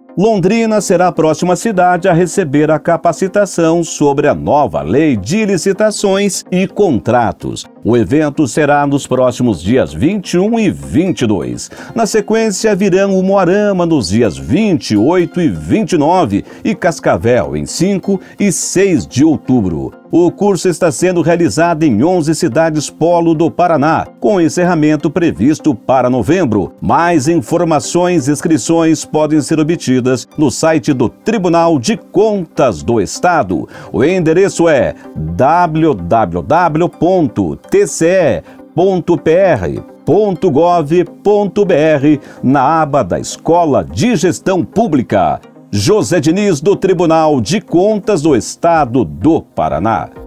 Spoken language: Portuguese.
Londrina será a próxima cidade a receber a capacitação sobre a nova lei de licitações e contratos. O evento será nos próximos dias 21 e 22. Na sequência, virão Umuarama nos dias 28 e 29 e Cascavel em 5 e 6 de outubro. O curso está sendo realizado em 11 cidades polo do Paraná, com encerramento previsto para novembro. Mais informações e inscrições podem ser obtidas no site do Tribunal de Contas do Estado. O endereço é www.tce.pr.gov.br na aba da Escola de Gestão Pública. José Diniz, do Tribunal de Contas do Estado do Paraná.